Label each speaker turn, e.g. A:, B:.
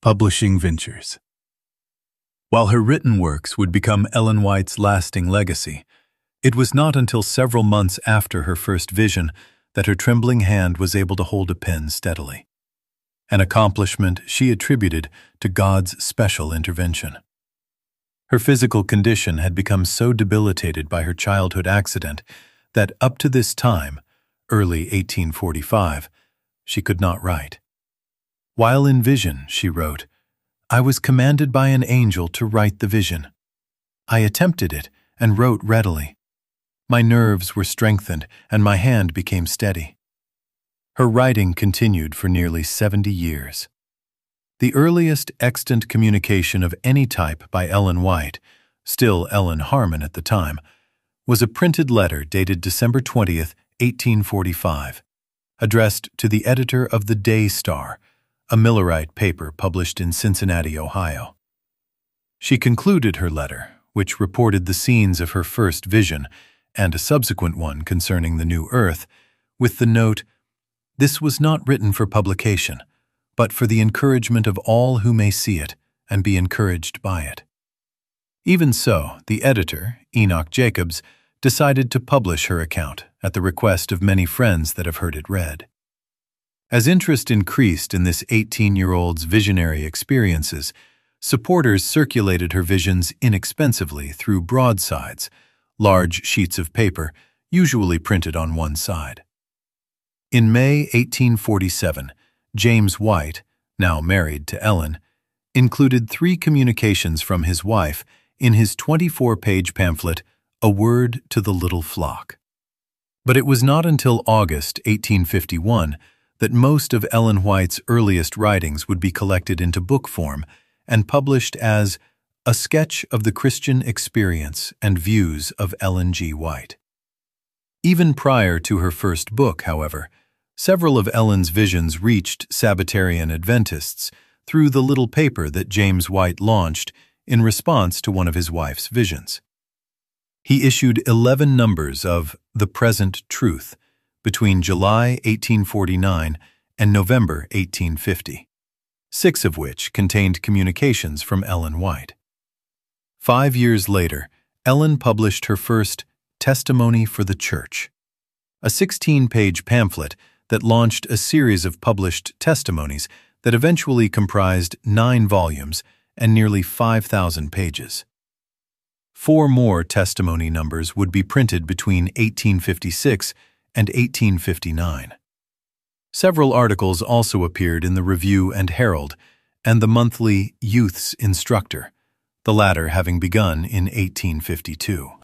A: Publishing ventures. While her written works would become Ellen White's lasting legacy, it was not until several months after her first vision that her trembling hand was able to hold a pen steadily, an accomplishment she attributed to God's special intervention. Her physical condition had become so debilitated by her childhood accident that up to this time, early 1845, she could not write. While in vision, she wrote, "I was commanded by an angel to write the vision. I attempted it and wrote readily. My nerves were strengthened and my hand became steady." Her writing continued for nearly 70 years. The earliest extant communication of any type by Ellen White, still Ellen Harmon at the time, was a printed letter dated December 20th, 1845, addressed to the editor of the Day Star, a Millerite paper published in Cincinnati, Ohio. She concluded her letter, which reported the scenes of her first vision and a subsequent one concerning the new earth, with the note, "This was not written for publication, but for the encouragement of all who may see it and be encouraged by it." Even so, the editor, Enoch Jacobs, decided to publish her account at the request of many friends that have heard it read. As interest increased in this 18-year-old's visionary experiences, supporters circulated her visions inexpensively through broadsides, large sheets of paper, usually printed on one side. In May 1847, James White, now married to Ellen, included 3 communications from his wife in his 24-page pamphlet, A Word to the Little Flock. But it was not until August 1851 that most of Ellen White's earliest writings would be collected into book form and published as A Sketch of the Christian Experience and Views of Ellen G. White. Even prior to her first book, however, several of Ellen's visions reached Sabbatarian Adventists through the little paper that James White launched in response to one of his wife's visions. He issued 11 numbers of The Present Truth between July 1849 and November 1850, 6 of which contained communications from Ellen White. 5 years later, Ellen published her first Testimony for the Church, a 16-page pamphlet that launched a series of published testimonies that eventually comprised 9 volumes and nearly 5,000 pages. 4 more testimony numbers would be printed between 1856 and 1859. Several articles also appeared in the Review and Herald and the monthly Youth's Instructor, the latter having begun in 1852.